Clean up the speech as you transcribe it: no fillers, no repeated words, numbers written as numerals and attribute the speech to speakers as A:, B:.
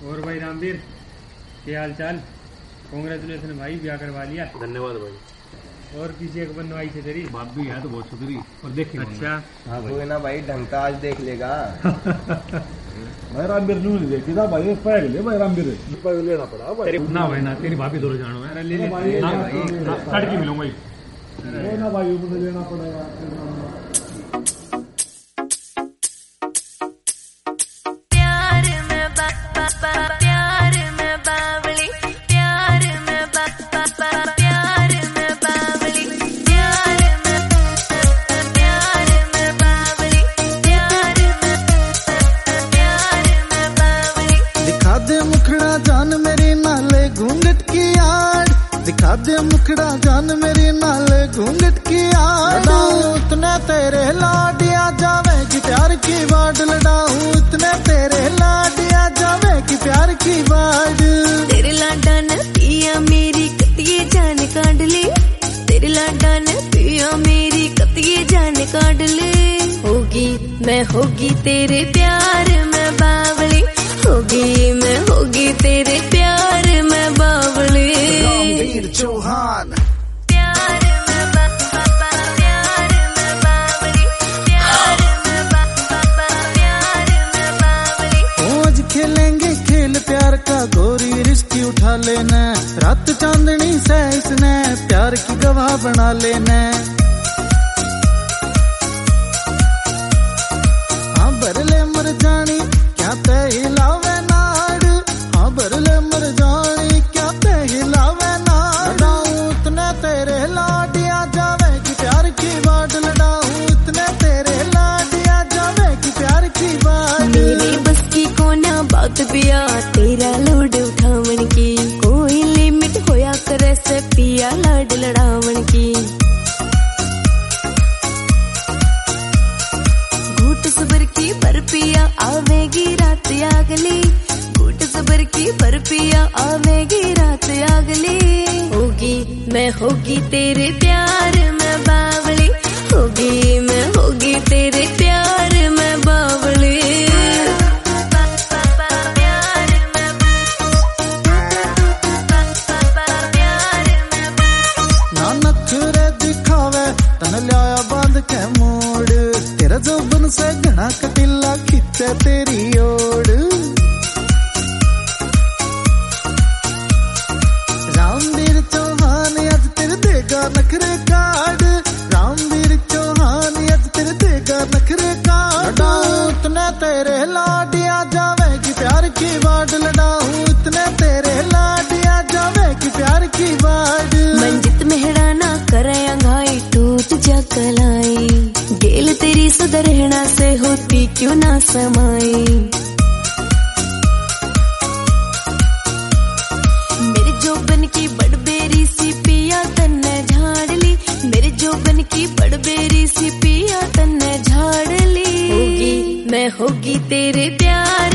A: और भाई रामवीर, क्या हाल चाल? कांग्रेचुलेशन भाई, ब्याह करवा लिया।
B: धन्यवाद भाई।
A: और किसी एक बनवाई से तेरी
B: बाप भी है तो बहुत शुक्रिया। और देखें।
A: अच्छा
B: हाँ भाई।
C: कोई ना भाई, ढंग का आज देख लेगा।
D: भाई रामवीर नहीं देखी था भाई, पैग ले भाई रामवीर लेना पड़ा भाई।
B: ना भाई ना, तेरी भाभी दोनों जानो है।
A: ले ले
D: भाई,
B: लड़की मिलूंगा
D: ना भाई, मुझे लेना पड़ेगा।
E: दिखा दे मुखड़ा जान मेरी नाले घूंघट की आड़, दिखा दे मुखड़ा जान मेरी नाले घूंघट की आड़। लड़ाऊं इतने तेरे लाडिया जावेगी प्यार की वाड, लड़ाऊं इतने तेरे लाडिया जावेगी प्यार की वाड।
F: तेरे लाडा ने पिया मेरी कतिये जान काट ले, तेरे लाडा ने पिया मेरी कतिये जान काट ले। होगी मैं होगी तेरे प्यार में बावली, होगी मैं होगी तेरे प्यार में बावली।
E: रामवीर चौहान
F: प्यार में प्यार में बावली, प्यार में प्यार में बावली।
E: आज खेलेंगे खेल प्यार का, गोरी रिश्ती उठा लेना, रात चांदनी से इसने प्यार की गवाह बना लेना। हाँ बरले मर जानी क्या ते हिलावे नाड़, हाँ बरले मर जानी क्या ते हिलावे नाड़। लड़ाऊं इतने तेरे लाडिया जावेगी प्यार की वाड, लड़ाऊं इतने तेरे लाडिया जावेगी प्यार की वाड।
F: मेरी बस की कोना बात पिया, तेरा लोड उठावन की कोई लिमिट होया करे से पिया लाड लड़ावन की। घूट सबर की पर पिया आवेगी रात आगली, घूट सबर की पर पिया आवेगी रात आगली। होगी मैं होगी तेरे प्यार में बावली, होगी मैं होगी तेरे प्यार में बावली।
E: ना नखरे दिखावे तन लिया बांध के मोड़, तेरा जोबन से घना कटिला खिंचे तेरी ओर। रामवीर चौहान आज तेरे देगा नखरे काट, रामवीर चौहान आज तेरे देगा नखरे काट। लड़ाऊं इतने तेरे लाडिया जावेगी प्यार की वाड, लड़ाऊं इतने तेरे लाडिया जावेगी प्यार की वाड।
F: मंजित मेहराना करे अंघाई टूट जा कलाई, गेल तेरी सुधरहना से होती क्यों ना समाई। मेरे जोबन की बड़बेरी सी पिया तन्ने झाड़ ली, मेरे जोबन की बड़बेरी सी पिया तन्ने झाड़ ली। होगी मैं होगी तेरे प्यार